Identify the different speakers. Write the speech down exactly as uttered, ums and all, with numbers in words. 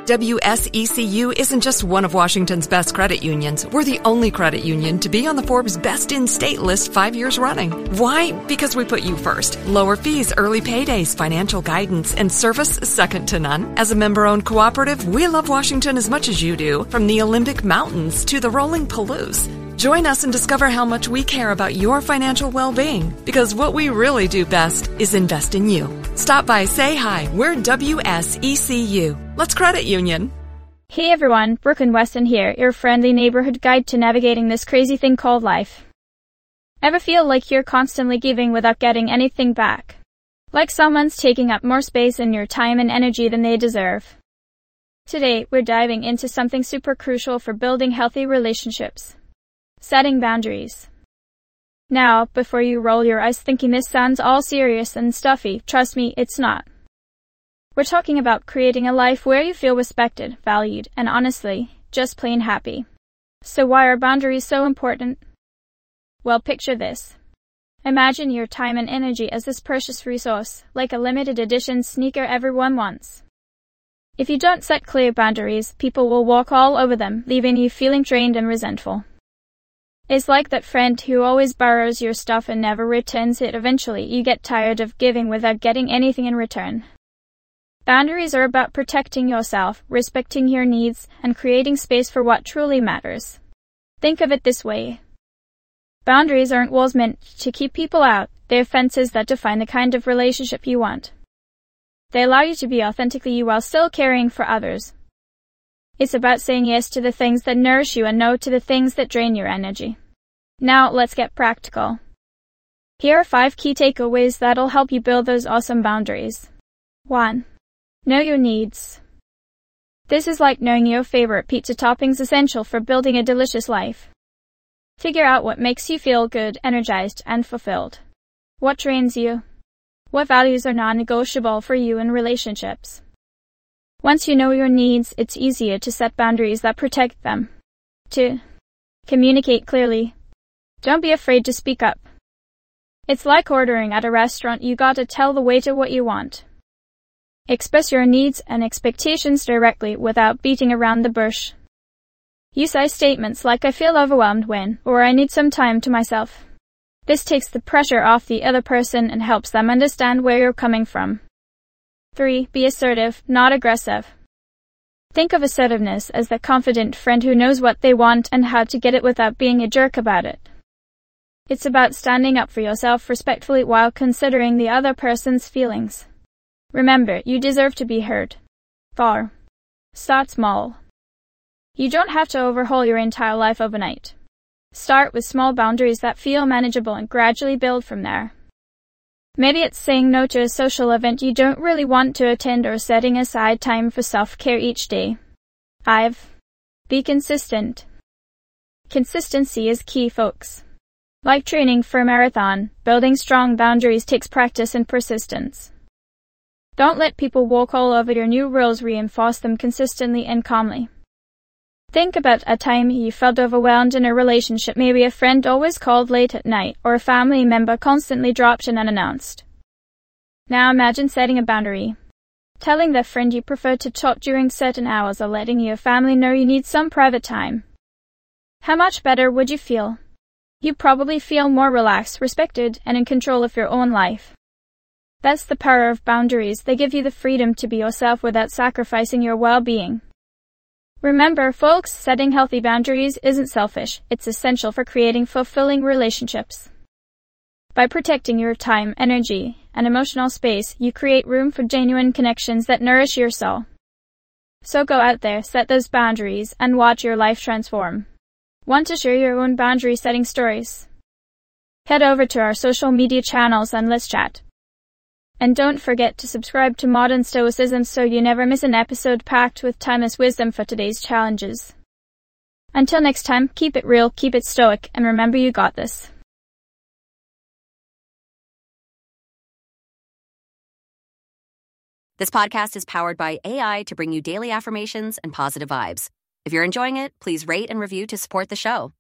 Speaker 1: W S E C U isn't just one of Washington's best credit unions. We're the only credit union to be on the Forbes Best in State list five years running. Why? Because we put you first. Lower fees, early paydays, financial guidance, and service second to none. As a member-owned cooperative, we love Washington as much as you do, from the Olympic Mountains to the rolling Palouse. Join us and discover how much we care about your financial well-being, because what we really do best is invest in you. Stop by, say hi. We're W S E C U. Let's credit union.
Speaker 2: Hey everyone, Brooklyn Weston here, your friendly neighborhood guide to navigating this crazy thing called life. Ever feel like you're constantly giving without getting anything back? Like someone's taking up more space in your time and energy than they deserve? Today, we're diving into something super crucial for building healthy relationships. Setting boundaries. Now, before you roll your eyes thinking this sounds all serious and stuffy, trust me, it's not. We're talking about creating a life where you feel respected, valued, and honestly, just plain happy. So why are boundaries so important? Well, picture this. Imagine your time and energy as this precious resource, like a limited edition sneaker everyone wants. If you don't set clear boundaries, people will walk all over them, leaving you feeling drained and resentful. It's like that friend who always borrows your stuff and never returns it. Eventually, you get tired of giving without getting anything in return. Boundaries are about protecting yourself, respecting your needs, and creating space for what truly matters. Think of it this way. Boundaries aren't walls meant to keep people out, they're fences that define the kind of relationship you want. They allow you to be authentically you while still caring for others. It's about saying yes to the things that nourish you and no to the things that drain your energy. Now, let's get practical. Here are five key takeaways that'll help you build those awesome boundaries. one. Know your needs. This is like knowing your favorite pizza toppings, essential for building a delicious life. Figure out what makes you feel good, energized, and fulfilled. What drains you? What values are non-negotiable for you in relationships? Once you know your needs, it's easier to set boundaries that protect them. two. Communicate clearly. Don't be afraid to speak up. It's like ordering at a restaurant, you gotta tell the waiter what you want. Express your needs and expectations directly without beating around the bush. Use I statements like I feel overwhelmed when, or I need some time to myself. This takes the pressure off the other person and helps them understand where you're coming from. three. Be assertive, not aggressive. Think of assertiveness as the confident friend who knows what they want and how to get it without being a jerk about it. It's about standing up for yourself respectfully while considering the other person's feelings. Remember, you deserve to be heard. four. Start small. You don't have to overhaul your entire life overnight. Start with small boundaries that feel manageable and gradually build from there. Maybe it's saying no to a social event you don't really want to attend or setting aside time for self-care each day. five. Be consistent. Consistency is key, folks. Like training for a marathon, building strong boundaries takes practice and persistence. Don't let people walk all over your new rules, reinforce them consistently and calmly. Think about a time you felt overwhelmed in a relationship. Maybe a friend always called late at night, or a family member constantly dropped in unannounced. Now imagine setting a boundary. Telling that friend you prefer to talk during certain hours, or letting your family know you need some private time. How much better would you feel? You probably feel more relaxed, respected, and in control of your own life. That's the power of boundaries. They give you the freedom to be yourself without sacrificing your well-being. Remember, folks, setting healthy boundaries isn't selfish. It's essential for creating fulfilling relationships. By protecting your time, energy, and emotional space, you create room for genuine connections that nourish your soul. So go out there, set those boundaries, and watch your life transform. Want to share your own boundary-setting stories? Head over to our social media channels and let's chat. And don't forget to subscribe to Modern Stoicism so you never miss an episode packed with timeless wisdom for today's challenges. Until next time, keep it real, keep it stoic, and remember you got this.
Speaker 3: This podcast is powered by A I to bring you daily affirmations and positive vibes. If you're enjoying it, please rate and review to support the show.